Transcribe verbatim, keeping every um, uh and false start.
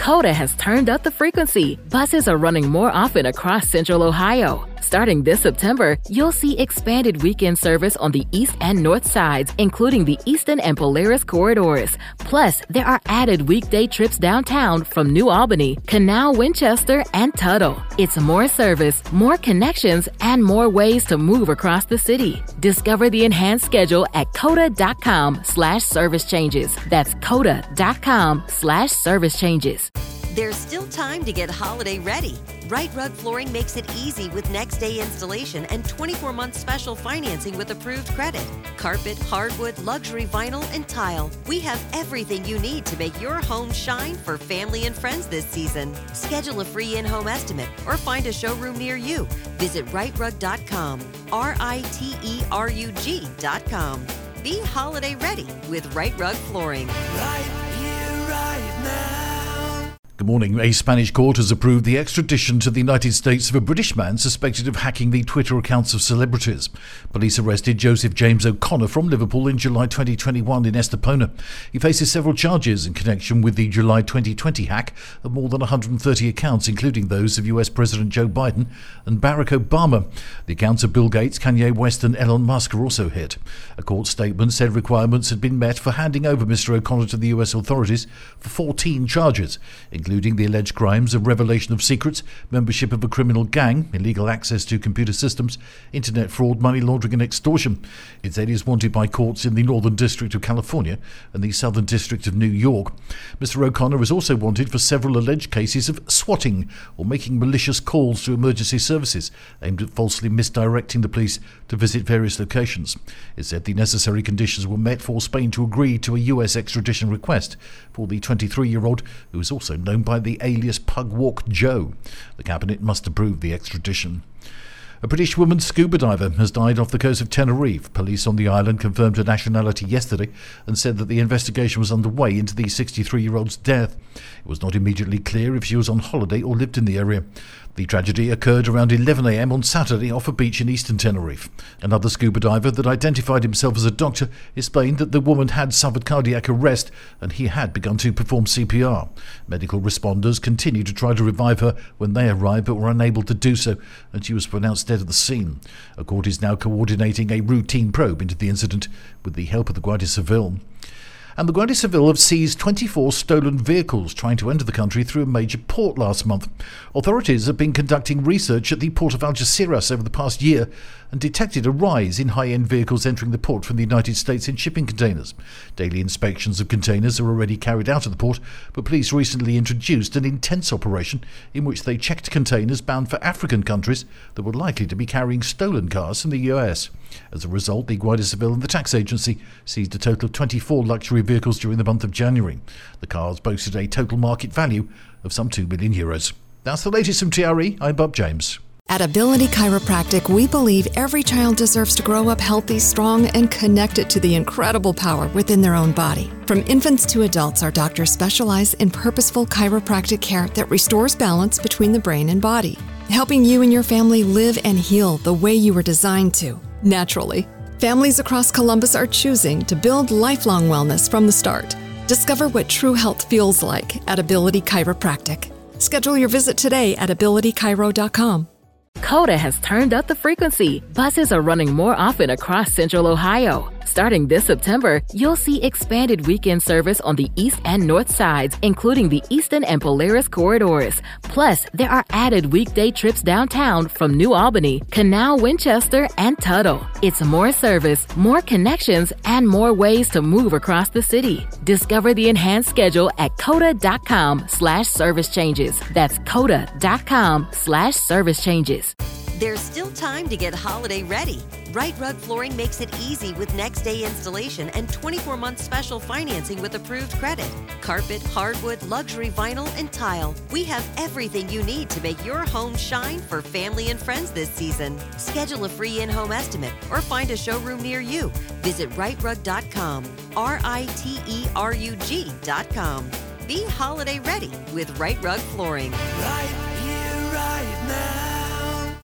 Coda has turned up the frequency. Buses are running more often across Central Ohio. Starting this September, you'll see expanded weekend service on the east and north sides, including the Eastern and Polaris corridors. Plus, there are added weekday trips downtown from New Albany, Canal, Winchester, and Tuttle. It's more service, more connections, and more ways to move across the city. Discover the enhanced schedule at coda.com slash service changes. That's coda.com slash service changes. There's still time to get holiday ready. Right Rug Flooring makes it easy with next day installation and twenty-four month special financing with approved credit. Carpet, hardwood, luxury vinyl, and tile. We have everything you need to make your home shine for family and friends this season. Schedule a free in-home estimate or find a showroom near you. Visit right rug dot com, R I T E R U G dot com. Be holiday ready with Right Rug Flooring. Right here, right now. Good morning. A Spanish court has approved the extradition to the United States of a British man suspected of hacking the Twitter accounts of celebrities. Police arrested Joseph James O'Connor from Liverpool in July twenty twenty-one in Estepona. He faces several charges in connection with the July twenty twenty hack of more than one hundred thirty accounts, including those of U S President Joe Biden and Barack Obama. The accounts of Bill Gates, Kanye West and Elon Musk are also hit. A court statement said requirements had been met for handing over Mister O'Connor to the U S authorities for fourteen charges, including the alleged crimes of revelation of secrets, membership of a criminal gang, illegal access to computer systems, internet fraud, money laundering and extortion. It said he is wanted by courts in the Northern District of California and the Southern District of New York. Mister O'Connor is also wanted for several alleged cases of swatting or making malicious calls to emergency services aimed at falsely misdirecting the police to visit various locations. It said the necessary conditions were met for Spain to agree to a U S extradition request for the twenty-three-year-old, who is also known by the alias Pugwalk Joe. The cabinet must approve the extradition. A British woman scuba diver has died off the coast of Tenerife. Police on the island confirmed her nationality yesterday and said that the investigation was underway into the sixty-three-year-old's death. It was not immediately clear if she was on holiday or lived in the area. The tragedy occurred around eleven a.m. on Saturday off a beach in eastern Tenerife. Another scuba diver that identified himself as a doctor explained that the woman had suffered cardiac arrest and he had begun to perform C P R. Medical responders continued to try to revive her when they arrived but were unable to do so, and she was pronounced dead at the scene. A court is now coordinating a routine probe into the incident with the help of the Guardia Civil. And the Guardia Civil have seized twenty-four stolen vehicles trying to enter the country through a major port last month. Authorities have been conducting research at the port of Algeciras over the past year and detected a rise in high-end vehicles entering the port from the United States in shipping containers. Daily inspections of containers are already carried out at the port, but police recently introduced an intense operation in which they checked containers bound for African countries that were likely to be carrying stolen cars from the U S. As a result, the Guardia Civil and the tax agency seized a total of twenty-four luxury vehicles during the month of January. The cars boasted a total market value of some two million euros. That's the latest from T R E. I'm Bob James. At Ability Chiropractic, we believe every child deserves to grow up healthy, strong, and connected to the incredible power within their own body. From infants to adults, our doctors specialize in purposeful chiropractic care that restores balance between the brain and body, helping you and your family live and heal the way you were designed to, naturally. Families across Columbus are choosing to build lifelong wellness from the start. Discover what true health feels like at Ability Chiropractic. Schedule your visit today at ability chiro dot com. Coda has turned up the frequency. Buses are running more often across Central Ohio. Starting this September, you'll see expanded weekend service on the east and north sides, including the Eastern and Polaris corridors. Plus, there are added weekday trips downtown from New Albany, Canal, Winchester, and Tuttle. It's more service, more connections, and more ways to move across the city. Discover the enhanced schedule at coda.com slash service changes. That's coda.com slash service changes. There's still time to get holiday ready. Right Rug Flooring makes it easy with next day installation and twenty-four month special financing with approved credit. Carpet, hardwood, luxury vinyl, and tile. We have everything you need to make your home shine for family and friends this season. Schedule a free in-home estimate or find a showroom near you. Visit right rug dot com, R I T E R U G dot com. Be holiday ready with Right Rug Flooring. Right